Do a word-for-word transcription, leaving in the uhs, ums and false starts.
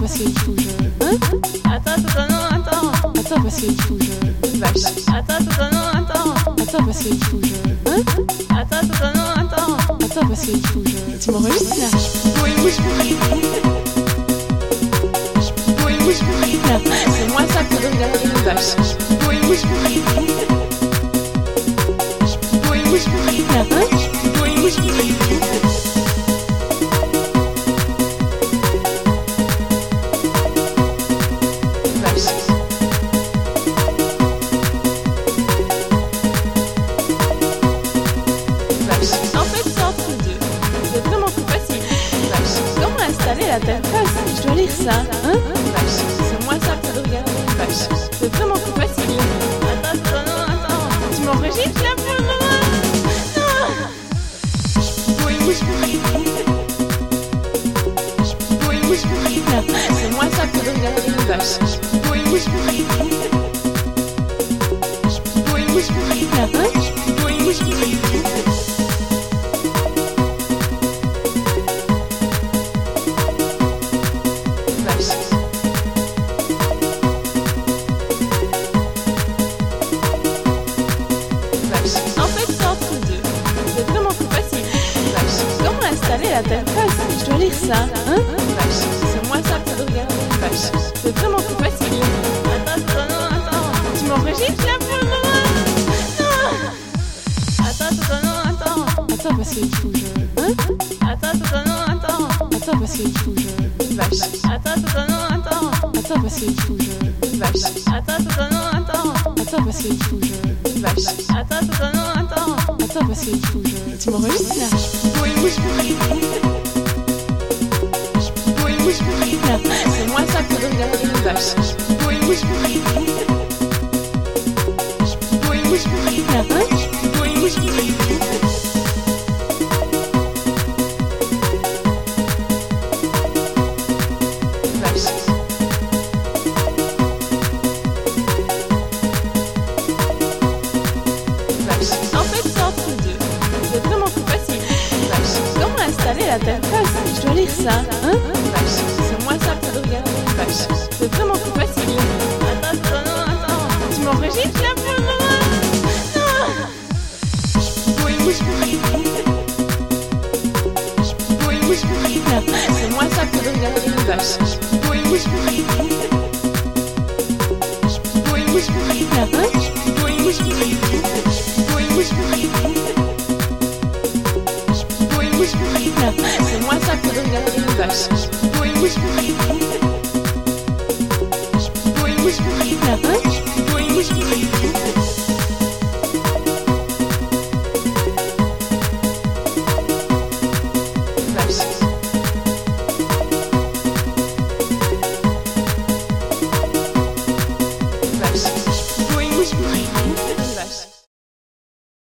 parce qu'il faut que je... Hein? Attends, attends, non, attends. Attends, parce qu'il faut que je... Vache. Attends, attends, non, attends. Attends, parce qu'il faut que je... Hein? Attends, attends, non, attends. Attends, parce qu'il faut que je... Tu m'enregistres là? Oui, oui, oui. Oui, oui, oui. C'est moins ça que de regarder une vache. Oui, oui, oui. Oui, oui, oui. Hein? Oui, oui, oui. Installer l'interface, je dois lire ça, hein? C'est moins simple de regarder une vache. C'est vraiment plus facile. Attends, attends, non, attends. Tu m'enregistres là pour le moment? Non. Oui, oui, oui. Oui, oui, oui. C'est moins simple de regarder une vache. Oui, oui, oui. Oui, oui, oui. Hein? Oui, oui, oui. Installer l'interface, je dois lire ça, hein? C'est moins simple de regarder une vache. C'est vraiment plus facile. Attends, attends, non, attends. Tu m'enregistres là pour le moment? Non. Attends, attends, non, attends. Attends, parce qu'il faut que je... Hein? Attends, attends, non, attends. Attends, parce qu'il faut que je... Une vache. Attends, attends, non, attends. Attends, parce qu'il faut que je... Une vache. Attends, attends, non, attends. Attends, parce qu'il faut que je... Une vache. Attends, attends, non, attends. Attends, parce qu'il faut que je... Tu m'enregistres là? Oui, oui, oui. Oui, oui, oui. C'est moins simple de regarder une vache. Oui, oui, oui. Oui, oui, oui. Hein? Oui, oui, oui. Installer l'interface, je dois lire ça, hein? C'est moins simple de regarder une vache. C'est vraiment plus facile. Attends, attends, non, attends. Tu m'enregistres là pour le moment? Non. Oui, oui, oui. Oui, oui, oui. C'est moins simple de regarder une vache. Oui, oui, oui. Oui, oui, oui. Hein? Oui, oui, oui. Oui, oui, oui. C'est moins simple de regarder une vache. Oui, oui, oui.